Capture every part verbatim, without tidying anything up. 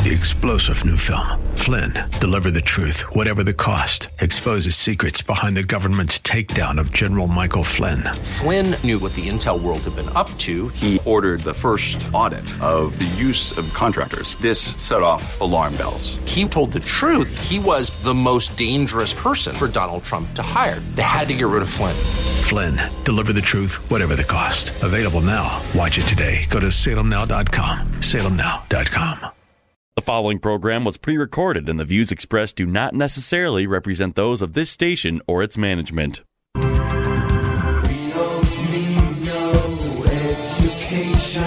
The explosive new film, Flynn, deliver the truth, whatever the cost, exposes secrets behind the government's takedown of General Michael Flynn. Flynn knew what the intel world had been up to. He ordered the first audit of the use of contractors. This set off alarm bells. He told the truth. He was the most dangerous person for Donald Trump to hire. They had to get rid of Flynn. Flynn, deliver the truth, whatever the cost. Available now. Watch it today. Go to salem now dot com. salem now dot com. The following program was pre-recorded, and the views expressed do not necessarily represent those of this station or its management. We don't need no education.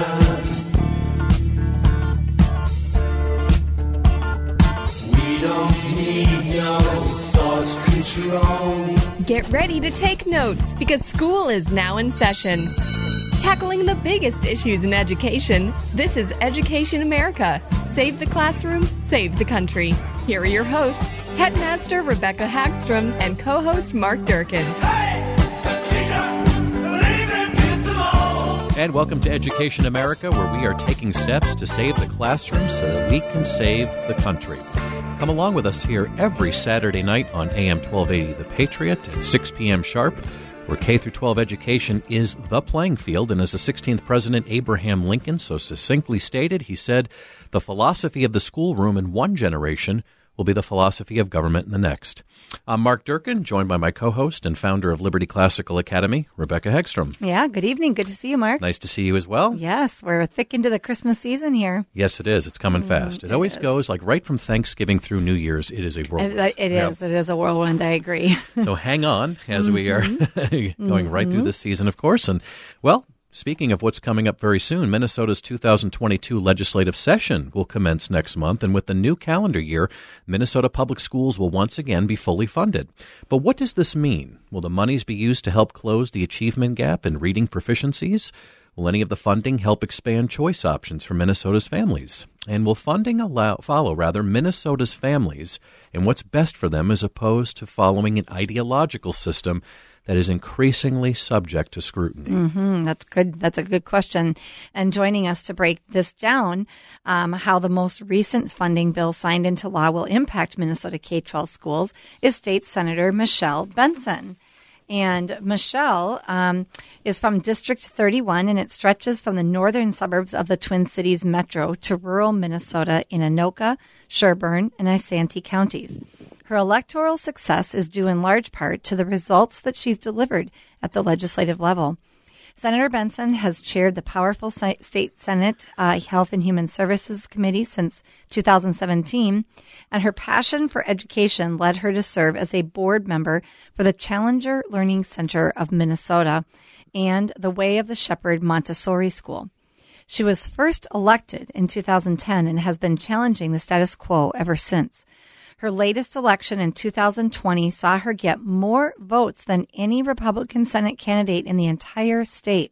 We don't need no thought control. Get ready to take notes because school is now in session. Tackling the biggest issues in education, this is Education America. Save the classroom, save the country. Here are your hosts, Headmaster Rebecca Hagstrom and co-host Mark Durkin. Hey, teacher, believe in kids alone. And welcome to Education America, where we are taking steps to save the classroom so that we can save the country. Come along with us here every Saturday night on A M twelve eighty The Patriot at six p.m. sharp, where K through twelve education is the playing field. And as the sixteenth President Abraham Lincoln so succinctly stated, he said, the philosophy of the schoolroom in one generation will be the philosophy of government in the next. I'm Mark Durkin, joined by my co-host and founder of Liberty Classical Academy, Rebecca Hegstrom. Yeah, good evening. Good to see you, Mark. Nice to see you as well. Yes, we're thick into the Christmas season here. Yes, it is. It's coming mm, fast. It, it always is. goes like right from Thanksgiving through New Year's. It is a whirlwind. It, it is. Yep. It is a whirlwind. I agree. So hang on as mm-hmm. we are going mm-hmm. right through this season, of course. And, well, speaking of what's coming up very soon, Minnesota's two thousand twenty-two legislative session will commence next month, and with the new calendar year, Minnesota public schools will once again be fully funded. But what does this mean? Will the monies be used to help close the achievement gap in reading proficiencies? Will any of the funding help expand choice options for Minnesota's families? And will funding allow, follow, rather, Minnesota's families and what's best for them as opposed to following an ideological system that is increasingly subject to scrutiny? Mm-hmm. That's good. That's a good question. And joining us to break this down, um, how the most recent funding bill signed into law will impact Minnesota K twelve schools, is State Senator Michelle Benson. And Michelle um, is from District thirty-one, and it stretches from the northern suburbs of the Twin Cities Metro to rural Minnesota in Anoka, Sherburne, and Isanti counties. Her electoral success is due in large part to the results that she's delivered at the legislative level. Senator Benson has chaired the powerful State Senate uh, Health and Human Services Committee since two thousand seventeen, and her passion for education led her to serve as a board member for the Challenger Learning Center of Minnesota and the Way of the Shepherd Montessori School. She was first elected in two thousand ten and has been challenging the status quo ever since. Her latest election in two thousand twenty saw her get more votes than any Republican Senate candidate in the entire state.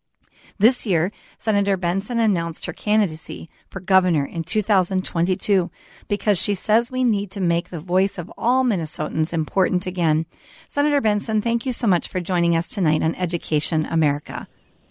This year, Senator Benson announced her candidacy for governor in two thousand twenty-two because she says we need to make the voice of all Minnesotans important again. Senator Benson, thank you so much for joining us tonight on Education America.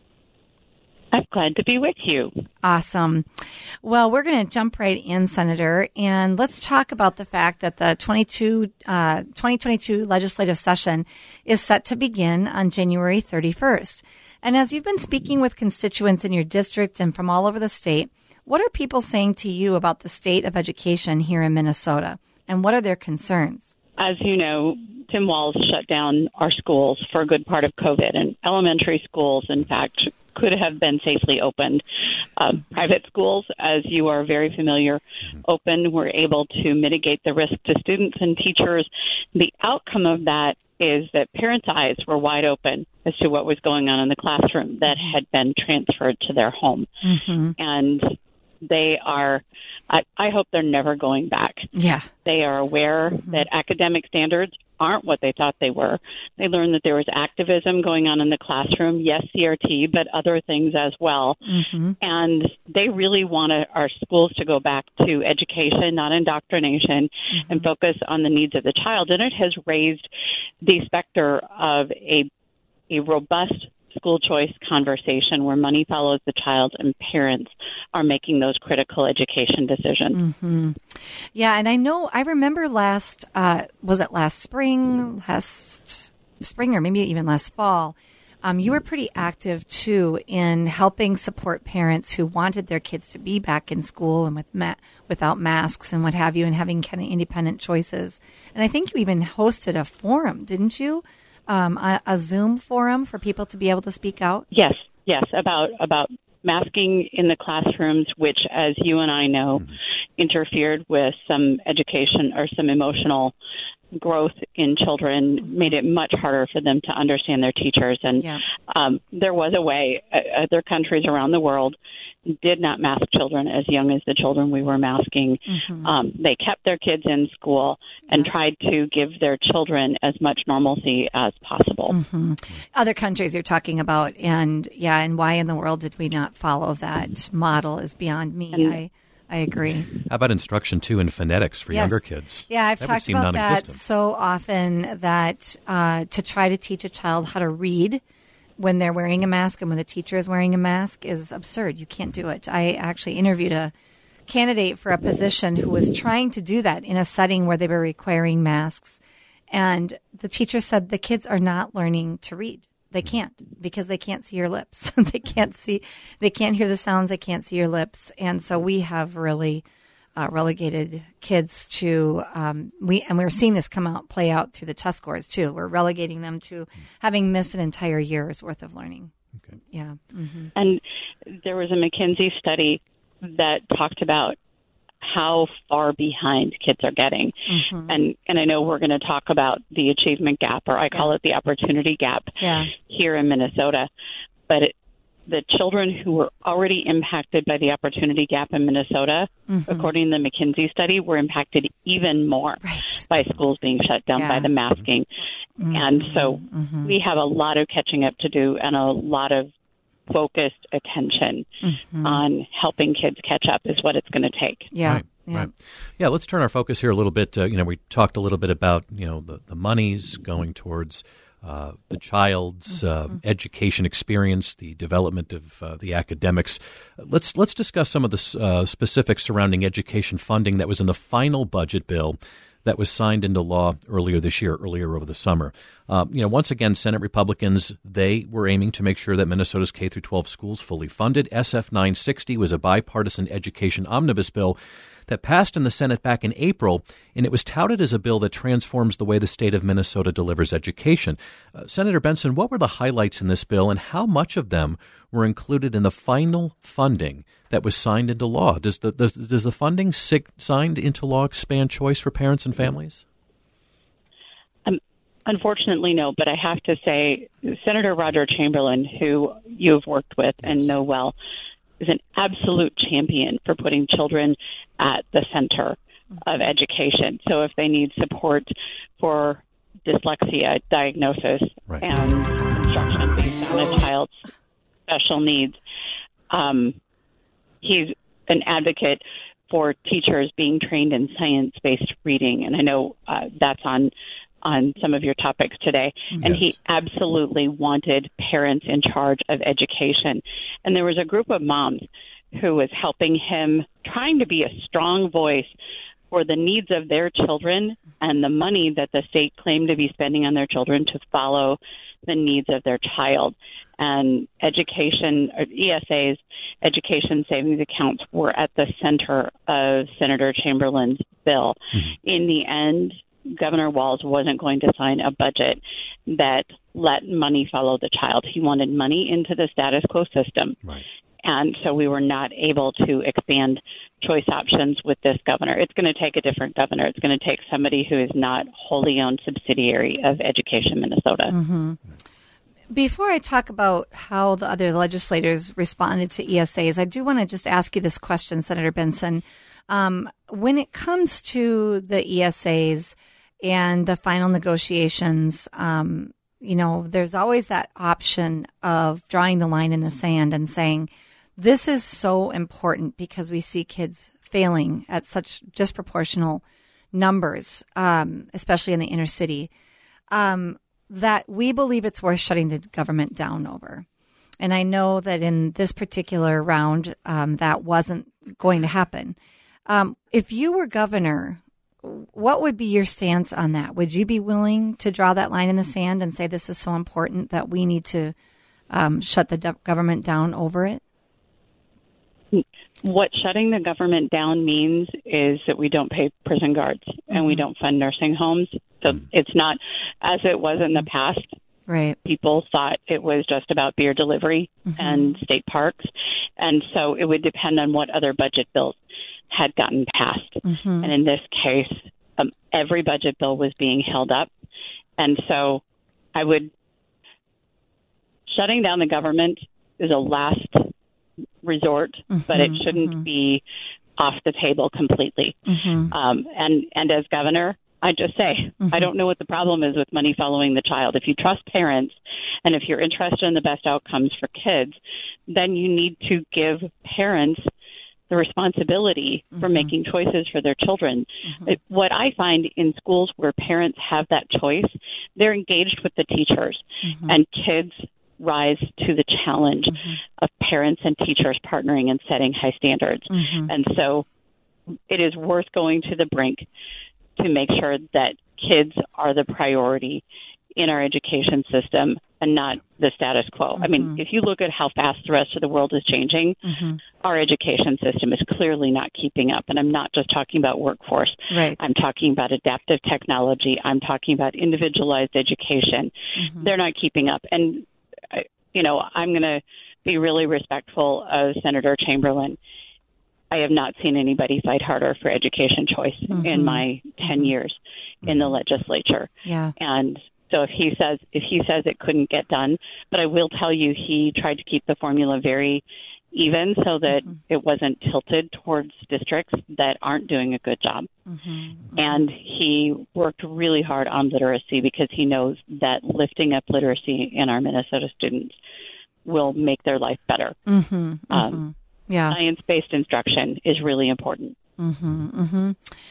I'm glad to be with you. Awesome. Well, we're going to jump right in, Senator, and let's talk about the fact that the twenty-two, uh, twenty twenty-two legislative session is set to begin on January thirty-first. And as you've been speaking with constituents in your district and from all over the state, what are people saying to you about the state of education here in Minnesota, and what are their concerns? As you know, Tim Walz shut down our schools for a good part of COVID, and elementary schools, in fact, could have been safely opened. Uh, private schools, as you are very familiar, open, were able to mitigate the risk to students and teachers. The outcome of that is that parents' eyes were wide open as to what was going on in the classroom that had been transferred to their home. Mm-hmm. And they are, I, I hope they're never going back. Yeah. They are aware mm-hmm. that academic standards aren't what they thought they were. They learned that there was activism going on in the classroom, yes, C R T, but other things as well. Mm-hmm. And they really want our schools to go back to education, not indoctrination, mm-hmm. and focus on the needs of the child. And it has raised the specter of a a robust school choice conversation where money follows the child and parents are making those critical education decisions. Mm-hmm. Yeah, and I know, I remember last, uh, was it last spring, last spring or maybe even last fall, um, you were pretty active, too, in helping support parents who wanted their kids to be back in school and with ma- without masks and what have you, and having kind of independent choices. And I think you even hosted a forum, didn't you? Um, a, a Zoom forum for people to be able to speak out? Yes, yes, about about masking in the classrooms, which, as you and I know, mm-hmm. interfered with some education or some emotional growth in children, mm-hmm. made it much harder for them to understand their teachers. And yeah. um, there was a way. Uh, other countries around the world did not mask children as young as the children we were masking. Mm-hmm. Um, they kept their kids in school and yeah. tried to give their children as much normalcy as possible. Mm-hmm. Other countries you're talking about, and yeah, and why in the world did we not follow that model is beyond me. And, I I agree. How about instruction, too, in phonetics for yes. younger kids? Yeah, I've that talked about that so often that uh, to try to teach a child how to read when they're wearing a mask and when the teacher is wearing a mask is absurd. You can't do it. I actually interviewed a candidate for a position who was trying to do that in a setting where they were requiring masks. And the teacher said the kids are not learning to read. They can't because they can't see your lips. They can't see, they can't hear the sounds. They can't see your lips. And so we have really uh, relegated kids to, um, we, and we're seeing this come out, play out through the test scores too. We're relegating them to having missed an entire year's worth of learning. Okay. Yeah. Mm-hmm. And there was a McKinsey study that talked about how far behind kids are getting. Mm-hmm. And and I know we're going to talk about the achievement gap, or I call yeah. it the opportunity gap yeah. here in Minnesota. But it, the children who were already impacted by the opportunity gap in Minnesota, mm-hmm. according to the McKinsey study, were impacted even more right. by schools being shut down, yeah. by the masking. Mm-hmm. And so mm-hmm. we have a lot of catching up to do and a lot of focused attention mm-hmm. on helping kids catch up is what it's going to take. Yeah. Right. Yeah. Right. Yeah. Let's turn our focus here a little bit. Uh, you know, we talked a little bit about, you know, the, the monies going towards uh, the child's uh, mm-hmm. education experience, the development of uh, the academics. Let's let's discuss some of the uh, specifics surrounding education funding that was in the final budget bill that was signed into law earlier this year, earlier over the summer. Uh, you know, once again, Senate Republicans, they were aiming to make sure that Minnesota's K through twelve schools fully funded. S F nine sixty was a bipartisan education omnibus bill that passed in the Senate back in April, and it was touted as a bill that transforms the way the state of Minnesota delivers education. Uh, Senator Benson, what were the highlights in this bill, and how much of them were included in the final funding that was signed into law? Does the does, does the funding sig- signed into law expand choice for parents and families? Um, unfortunately, no, but I have to say Senator Roger Chamberlain, who you've worked with yes. and know well, is an absolute champion for putting children at the center of education. So if they need support for dyslexia diagnosis right. and instruction based on a child's special needs, um, he's an advocate for teachers being trained in science-based reading. And I know uh, that's on on some of your topics today. Yes. And he absolutely wanted parents in charge of education. And there was a group of moms who was helping him, trying to be a strong voice for the needs of their children and the money that the state claimed to be spending on their children to follow the needs of their child. And education, or E S A's education savings accounts were at the center of Senator Chamberlain's bill. Mm-hmm. In the end, Governor Walz wasn't going to sign a budget that let money follow the child. He wanted money into the status quo system. Right. And so we were not able to expand choice options with this governor. It's going to take a different governor. It's going to take somebody who is not wholly owned subsidiary of Education Minnesota. Mm-hmm. Before I talk about how the other legislators responded to E S As, I do want to just ask you this question, Senator Benson. Um, when it comes to the E S As and the final negotiations, um, you know, there's always that option of drawing the line in the sand and saying, this is so important because we see kids failing at such disproportional numbers, um, especially in the inner city. Um, that we believe it's worth shutting the government down over. And I know that in this particular round, um, that wasn't going to happen. Um, if you were governor, what would be your stance on that? Would you be willing to draw that line in the sand and say this is so important that we need to um, shut the do- government down over it? What shutting the government down means is that we don't pay prison guards and mm-hmm. we don't fund nursing homes. So it's not as it was in the past. Right. People thought it was just about beer delivery mm-hmm. and state parks. And so it would depend on what other budget bills had gotten passed. Mm-hmm. And in this case, um, every budget bill was being held up. And so I would, shutting down the government is a last resort, mm-hmm. but it shouldn't mm-hmm. be off the table completely. Mm-hmm. Um, and, and as governor, I just say, mm-hmm. I don't know what the problem is with money following the child. If you trust parents and if you're interested in the best outcomes for kids, then you need to give parents the responsibility mm-hmm. for making choices for their children. Mm-hmm. It, what I find in schools where parents have that choice, they're engaged with the teachers mm-hmm. and kids rise to the challenge mm-hmm. of parents and teachers partnering and setting high standards. Mm-hmm. And so it is worth going to the brink to make sure that kids are the priority in our education system and not the status quo. Mm-hmm. I mean, if you look at how fast the rest of the world is changing, mm-hmm. our education system is clearly not keeping up. And I'm not just talking about workforce. Right. I'm talking about adaptive technology. I'm talking about individualized education. Mm-hmm. They're not keeping up. And, you know, I'm going to be really respectful of Senator Chamberlain. I have not seen anybody fight harder for education choice mm-hmm. in my ten mm-hmm. years in the legislature. Yeah. And so if he says if he says it couldn't get done, but I will tell you he tried to keep the formula very even so that mm-hmm. it wasn't tilted towards districts that aren't doing a good job. Mm-hmm. Mm-hmm. And he worked really hard on literacy because he knows that lifting up literacy in our Minnesota students will make their life better. Mm-hmm. Um, mm-hmm. Yeah. Science-based instruction is really important. Mm-hmm, mm-hmm.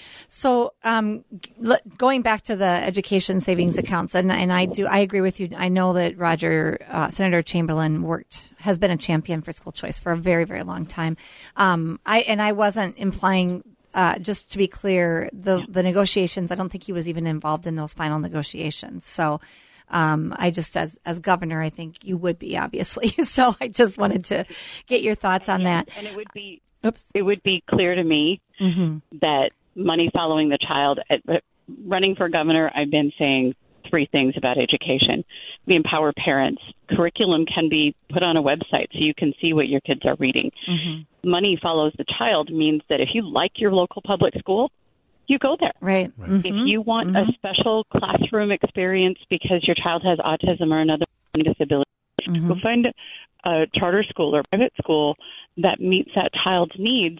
So, um, l- going back to the education savings accounts, and, and I do, I agree with you. I know that Roger, uh, Senator Chamberlain worked, has been a champion for school choice for a very, very long time. Um, I, and I wasn't implying, uh, just to be clear, the, yeah. the negotiations, I don't think he was even involved in those final negotiations. So, Um, I just, as as governor, I think you would be, obviously. So I just wanted to get your thoughts on that. And it would be, Oops. It would be clear to me mm-hmm. that money following the child. At, running for governor, I've been saying three things about education. We empower parents. Curriculum can be put on a website so you can see what your kids are reading. Mm-hmm. Money follows the child means that if you like your local public school, you go there. Right. right. Mm-hmm. If you want mm-hmm. a special classroom experience because your child has autism or another disability, mm-hmm. go find a charter school or private school that meets that child's needs.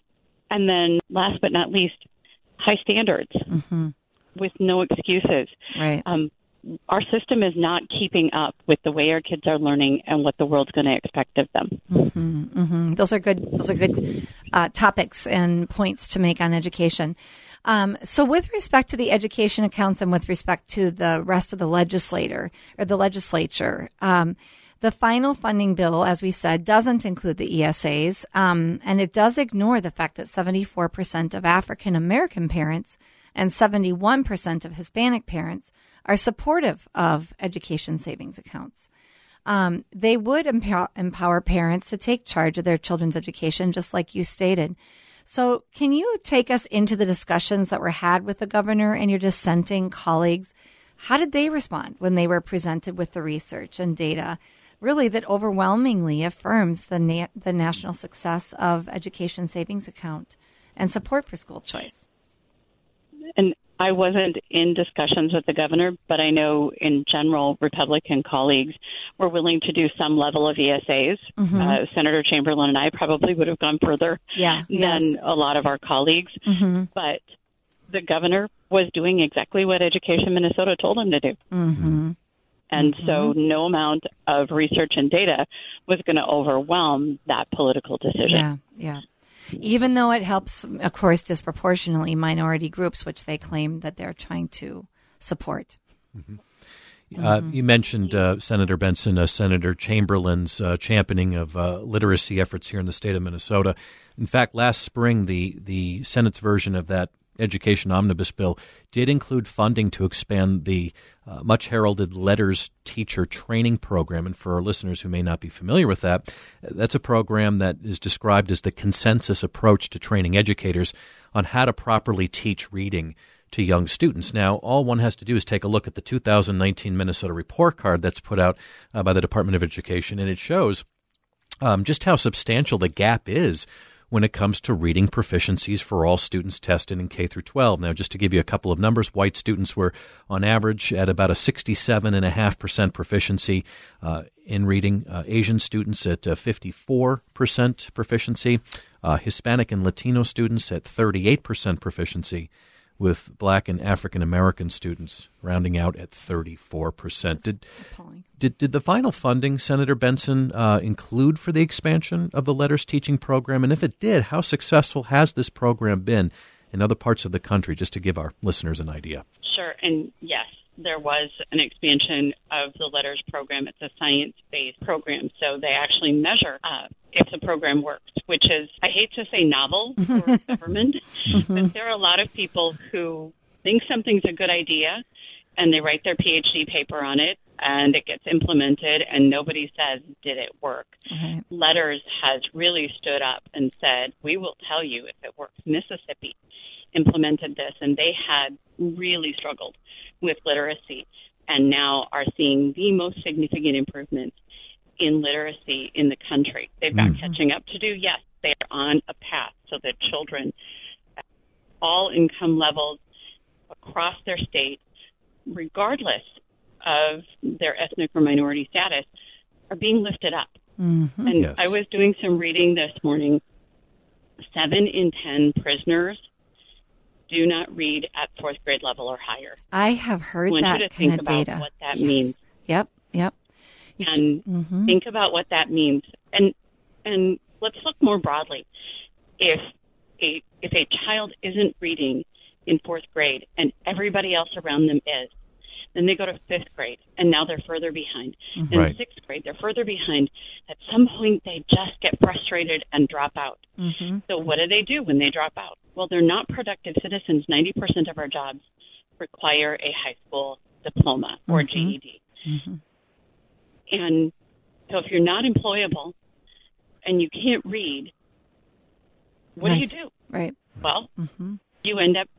And then last but not least, high standards mm-hmm. with no excuses. Right. Um, our system is not keeping up with the way our kids are learning and what the world's going to expect of them. Mm-hmm, mm-hmm. Those are good. Those are good uh, topics and points to make on education. Um, so, with respect to the education accounts and with respect to the rest of the legislator or the legislature, um, the final funding bill, as we said, doesn't include the E S As, um, and it does ignore the fact that seventy-four percent of African American parents and seventy-one percent of Hispanic parents are supportive of education savings accounts. Um, they would empower, empower parents to take charge of their children's education, just like you stated. So can you take us into the discussions that were had with the governor and your dissenting colleagues? How did they respond when they were presented with the research and data, really that overwhelmingly affirms the na- the national success of education savings account and support for school choice? And I wasn't in discussions with the governor, but I know in general Republican colleagues were willing to do some level of E S As. Mm-hmm. Uh, Senator Chamberlain and I probably would have gone further yeah, than yes. a lot of our colleagues. Mm-hmm. But the governor was doing exactly what Education Minnesota told him to do. Mm-hmm. And mm-hmm. so no amount of research and data was going to overwhelm that political decision. Yeah, yeah. Even though it helps, of course, disproportionately minority groups, which they claim that they're trying to support. Mm-hmm. Uh, Mm-hmm. you mentioned uh, Senator Benson, uh, Senator Chamberlain's uh, championing of uh, literacy efforts here in the state of Minnesota. In fact, last spring, the, the Senate's version of that education omnibus bill did include funding to expand the uh, much heralded Letters Teacher Training Program. And for our listeners who may not be familiar with that, that's a program that is described as the consensus approach to training educators on how to properly teach reading to young students. Now, all one has to do is take a look at the two thousand nineteen Minnesota report card that's put out uh, by the Department of Education, and it shows um, just how substantial the gap is when it comes to reading proficiencies for all students tested in K through twelve. Now, just to give you a couple of numbers, white students were on average at about a sixty-seven point five percent proficiency uh, in reading, uh, Asian students at uh, fifty-four percent proficiency, uh, Hispanic and Latino students at thirty-eight percent proficiency, with Black and African American students rounding out at thirty-four percent. Did, did did the final funding, Senator Benson, uh, include for the expansion of the Letters Teaching Program? And if it did, how successful has this program been in other parts of the country, just to give our listeners an idea? Sure, and yes, there was an expansion of the Letters program. It's a science-based program, so they actually measure uh, if the program works, which is, I hate to say novel for government, but there are a lot of people who think something's a good idea, and they write their PhD paper on it, and it gets implemented, and nobody says, did it work? Right. Letters has really stood up and said, we will tell you if it works. Mississippi implemented this, and they had really struggled with literacy, and now are seeing the most significant improvements in literacy in the country. They've got mm-hmm. catching up to do. Yes, they are on a path so that children at all income levels across their state, regardless of their ethnic or minority status, are being lifted up. Mm-hmm. And Yes. I was doing some reading this morning. Seven in ten prisoners do not read at fourth grade level or higher. I have heard I want that you to kind think of about data. what that Yes. means. Yep, yep. You And mm-hmm. think about what that means. And and let's look more broadly. If a if a child isn't reading in fourth grade and everybody else around them is, then they go to fifth grade, and now they're further behind. Mm-hmm. In Right. sixth grade, they're further behind. At some point, they just get frustrated and drop out. Mm-hmm. So what do they do when they drop out? Well, they're not productive citizens. ninety percent of our jobs require a high school diploma or Mhm. G E D. Mm-hmm. And so if you're not employable and you can't read, what Right. do you do? Right. Well, Mm-hmm. you end up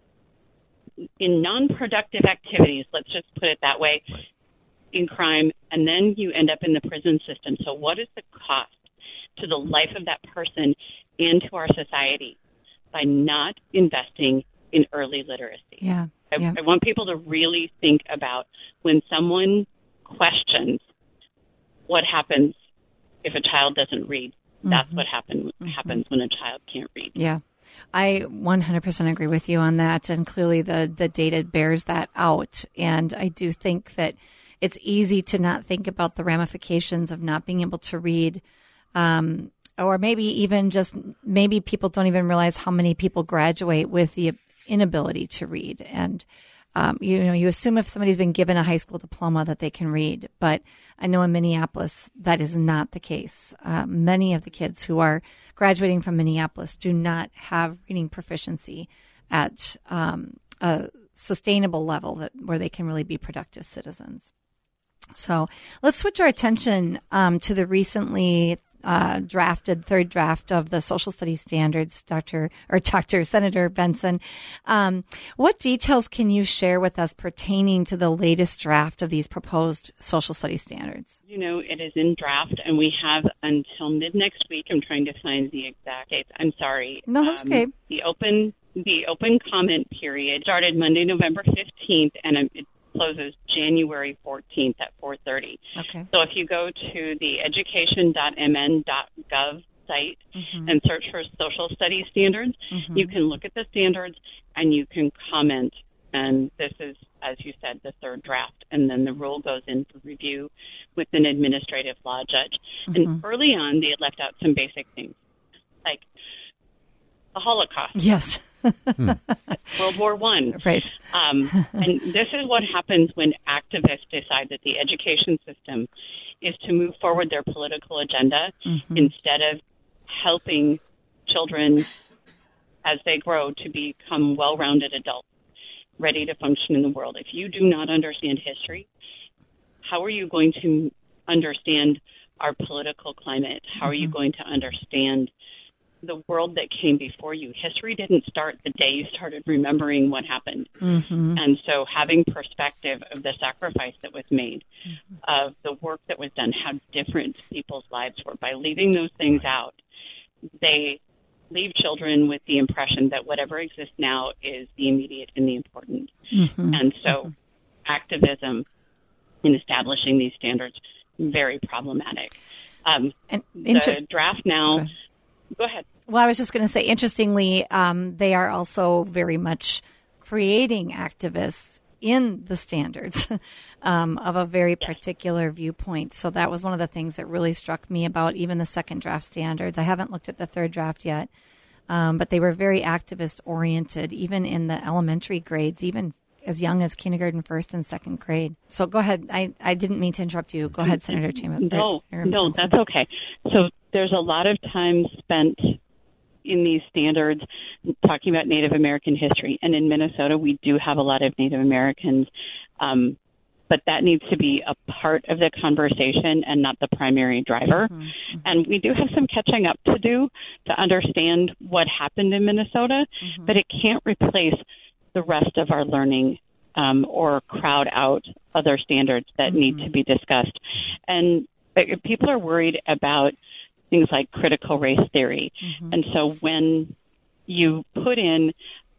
in non-productive activities, let's just put it that way, Right. in crime, and then you end up in the prison system. So what is the cost to the life of that person and to our society by not investing in early literacy? Yeah. I, yeah. I want people to really think about when someone questions what happens if a child doesn't read. That's Mm-hmm. what happen, happens when a child can't read. Yeah. I one hundred percent agree with you on that. And clearly the, the data bears that out. And I do think that it's easy to not think about the ramifications of not being able to read. Um, or maybe even just, maybe people don't even realize how many people graduate with the inability to read. And, um, you know, you assume if somebody's been given a high school diploma that they can read. But I know in Minneapolis, that is not the case. Uh, many of the kids who are graduating from Minneapolis do not have reading proficiency at um, a sustainable level that where they can really be productive citizens. So let's switch our attention um, to the recently uh, drafted third draft of the social studies standards, Doctor or Doctor Senator Benson. Um, what details can you share with us pertaining to the latest draft of these proposed social studies standards? You know, it is in draft, and we have until mid next week. I'm trying to find the exact dates. I'm sorry. No, that's okay. The open the open comment period started Monday, November fifteenth, and it closes January fourteenth at four thirty. Okay. So if you go to the education dot m n dot gov site Mm-hmm. and search for social studies standards, Mhm. you can look at the standards and you can comment. And this is, as you said, the third draft. And then the rule goes in for review with an administrative law judge. Mhm. And early on, they had left out some basic things, like the Holocaust. Yes. hmm. World War One. Right. Um, and this is what happens when activists decide that the education system is to move forward their political agenda mm-hmm. instead of helping children as they grow to become well-rounded adults, ready to function in the world. If you do not understand history, how are you going to understand our political climate? How are mm-hmm. you going to understand the world that came before you? History didn't start the day you started remembering what happened. Mm-hmm. And so having perspective of the sacrifice that was made, mm-hmm. of the work that was done, how different people's lives were, by leaving those things out, they leave children with the impression that whatever exists now is the immediate and the important. Mm-hmm. And so mm-hmm. activism in establishing these standards, very problematic. Um, and the interest- draft now... Okay. Go ahead. Well, I was just going to say, interestingly, um, they are also very much creating activists in the standards um, of a very particular viewpoint. So that was one of the things that really struck me about even the second draft standards. I haven't looked at the third draft yet, um, but they were very activist-oriented, even in the elementary grades, even as young as kindergarten, first and second grade. So go ahead. I, I didn't mean to interrupt you. Go ahead, Senator Chambers. No, no, that's okay. So there's a lot of time spent in these standards talking about Native American history. And in Minnesota, we do have a lot of Native Americans, um, but that needs to be a part of the conversation and not the primary driver. Mm-hmm. And we do have some catching up to do to understand what happened in Minnesota, mm-hmm. but it can't replace the rest of our learning um, or crowd out other standards that mm-hmm. need to be discussed. And uh, people are worried about things like critical race theory. Mm-hmm. And so when you put in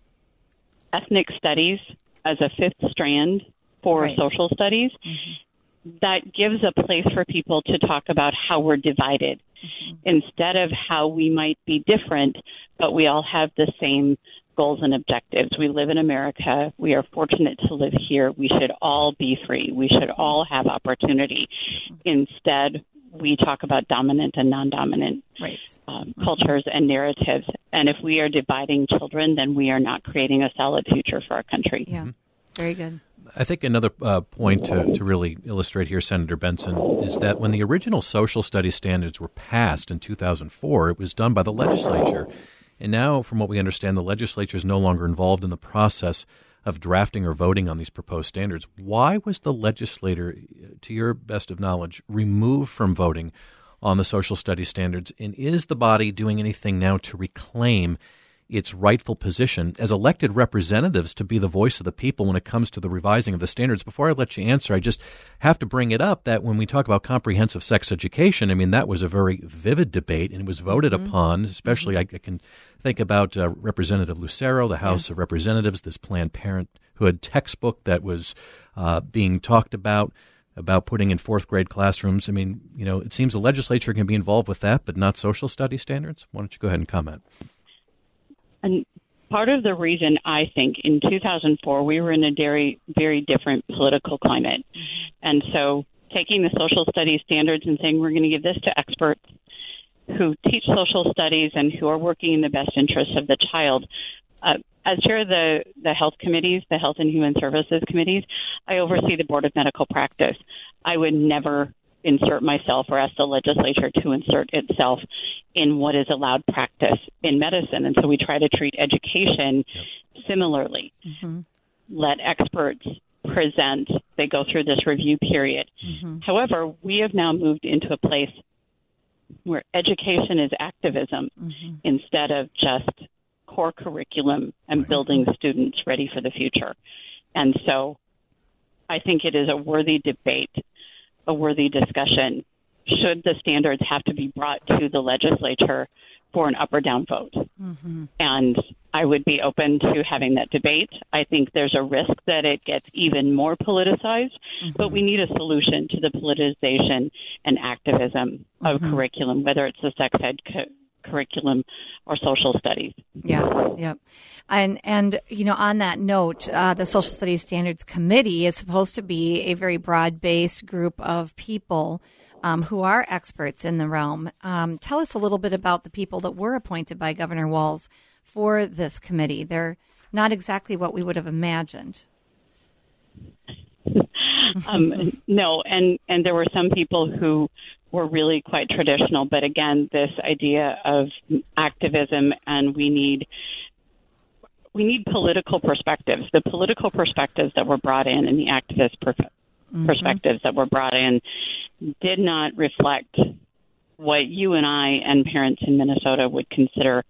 ethnic studies as a fifth strand for right. social studies, mm-hmm. that gives a place for people to talk about how we're divided mm-hmm. instead of how we might be different, but we all have the same goals and objectives. We live in America. We are fortunate to live here. We should all be free. We should all have opportunity. Instead, we talk about dominant and non-dominant right. um, cultures and narratives. And if we are dividing children, then we are not creating a solid future for our country. Yeah, very good. I think another uh, point to, to really illustrate here, Senator Benson, is that when the original social studies standards were passed in two thousand four, it was done by the legislature. And now, from what we understand, the legislature is no longer involved in the process of drafting or voting on these proposed standards. Why was the legislator, to your best of knowledge, removed from voting on the social studies standards? And is the body doing anything now to reclaim its rightful position as elected representatives to be the voice of the people when it comes to the revising of the standards? Before I let you answer, I just have to bring it up that when we talk about comprehensive sex education, I mean, that was a very vivid debate, and it was voted mm-hmm. upon, especially mm-hmm. I, I can think about uh, Representative Lucero, the House yes. of Representatives, this Planned Parenthood textbook that was uh, being talked about, about putting in fourth grade classrooms. I mean, you know, it seems the legislature can be involved with that, but not social studies standards. Why don't you go ahead and comment? And part of the reason I think in two thousand four, we were in a very, very different political climate. And so taking the social studies standards and saying we're going to give this to experts who teach social studies and who are working in the best interests of the child. Uh, as chair of the, the health committees, the Health and Human Services committees, I oversee the Board of Medical Practice. I would never insert myself or ask the legislature to insert itself in what is allowed practice in medicine. And so we try to treat education yep. similarly. Mm-hmm. Let experts present. They go through this review period. Mm-hmm. However, we have now moved into a place where education is activism mm-hmm. instead of just core curriculum and right. building students ready for the future. And so I think it is a worthy debate, a worthy discussion. Should the standards have to be brought to the legislature for an up or down vote? Mm-hmm. And I would be open to having that debate. I think there's a risk that it gets even more politicized, mm-hmm. but we need a solution to the politicization and activism of mm-hmm. curriculum, whether it's the sex ed cu- curriculum or social studies. Yeah, yeah. And, and you know, on that note, uh, the Social Studies Standards Committee is supposed to be a very broad-based group of people um, who are experts in the realm. Um, tell us a little bit about the people that were appointed by Governor Walz for this committee. They're not exactly what we would have imagined. um, no, and, and there were some people who were really quite traditional. But again, this idea of activism, and we need we need political perspectives. The political perspectives that were brought in and the activist per- mm-hmm. perspectives that were brought in did not reflect what you and I and parents in Minnesota would consider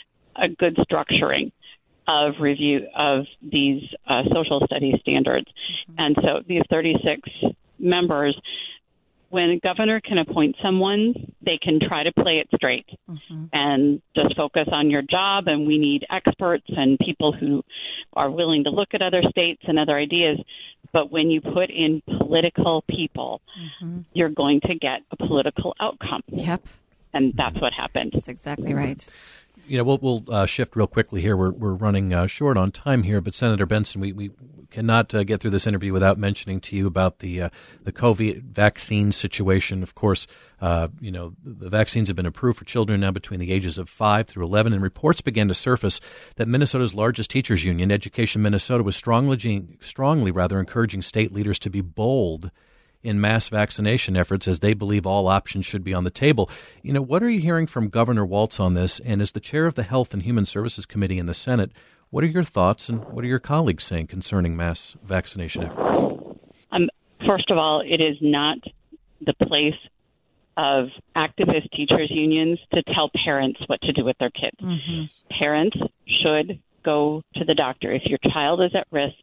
a good structuring of review of these uh, social studies standards. Mm-hmm. And so these thirty-six members, when a governor can appoint someone, they can try to play it straight mm-hmm. and just focus on your job. And we need experts and people who are willing to look at other states and other ideas. But when you put in political people, mm-hmm. you're going to get a political outcome. Yep. And that's what happened. That's exactly right. You know, we'll, we'll uh, shift real quickly here. We're we're running uh, short on time here, but Senator Benson, we, we cannot uh, get through this interview without mentioning to you about the uh, the COVID vaccine situation. Of course, uh, you know, the vaccines have been approved for children now between the ages of five through eleven, and reports began to surface that Minnesota's largest teachers union, Education Minnesota, was strongly strongly rather encouraging state leaders to be bold in mass vaccination efforts, as they believe all options should be on the table. You know, what are you hearing from Governor Walz on this? And as the chair of the Health and Human Services Committee in the Senate, what are your thoughts and what are your colleagues saying concerning mass vaccination efforts? Um, first of all, it is not the place of activist teachers unions to tell parents what to do with their kids. Mm-hmm. Parents should go to the doctor. If your child is at risk,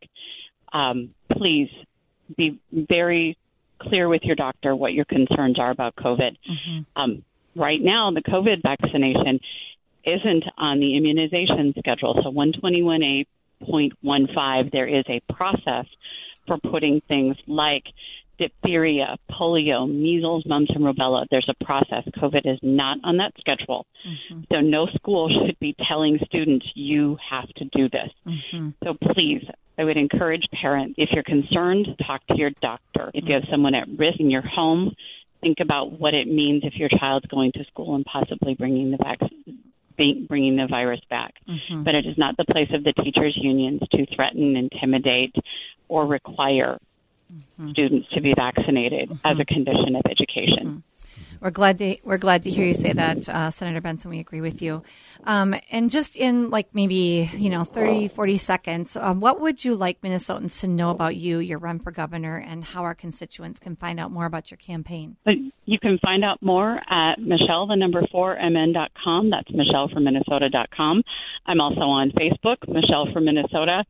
um, please be very clear with your doctor what your concerns are about COVID. Mm-hmm. Um, right now, the COVID vaccination isn't on the immunization schedule. So one twenty-one A point fifteen, there is a process for putting things like diphtheria, polio, measles, mumps, and rubella. There's a process. COVID is not on that schedule. Mm-hmm. So no school should be telling students, you have to do this. Mm-hmm. So please, I would encourage parents, if you're concerned, talk to your doctor. If you have someone at risk in your home, think about what it means if your child's going to school and possibly bringing the vaccine, bringing the virus back. Mm-hmm. But it is not the place of the teachers' unions to threaten, intimidate, or require mm-hmm. students to be vaccinated mm-hmm. as a condition of education. Mm-hmm. We're glad to we're glad to hear you say that, uh, Senator Benson. We agree with you. Um, and just in like maybe, you know, thirty, forty seconds, um, what would you like Minnesotans to know about you, your run for governor, and how our constituents can find out more about your campaign? You can find out more at Michelle, the number four, M N dot com. That's Michelle from Minnesota dot com. I'm also on Facebook, Michelle from Minnesota.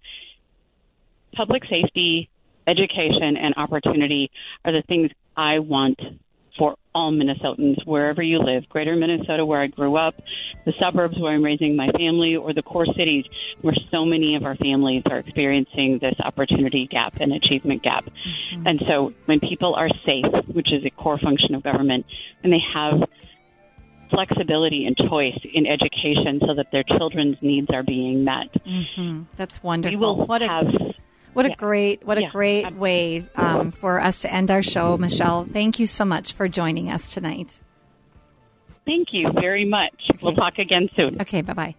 Public safety, education, and opportunity are the things I want for all Minnesotans, wherever you live, greater Minnesota where I grew up, the suburbs where I'm raising my family, or the core cities where so many of our families are experiencing this opportunity gap and achievement gap. Mm-hmm. And so when people are safe, which is a core function of government, and they have flexibility and choice in education so that their children's needs are being met. Mm-hmm. That's wonderful. We will what a- have... What a yeah. great, what a yeah. great way um, for us to end our show, Michelle. Thank you so much for joining us tonight. Thank you very much. Okay. We'll talk again soon. Okay, bye-bye.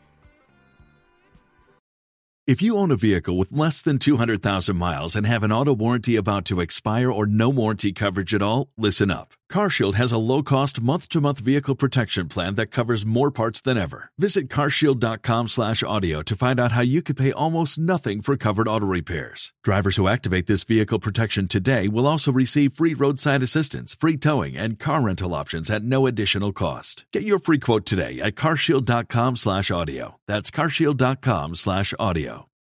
If you own a vehicle with less than two hundred thousand miles and have an auto warranty about to expire or no warranty coverage at all, listen up. CarShield has a low-cost month-to-month vehicle protection plan that covers more parts than ever. Visit carshield.com slash audio to find out how you could pay almost nothing for covered auto repairs. Drivers who activate this vehicle protection today will also receive free roadside assistance, free towing, and car rental options at no additional cost. Get your free quote today at carshield.com slash audio. That's carshield.com slash audio.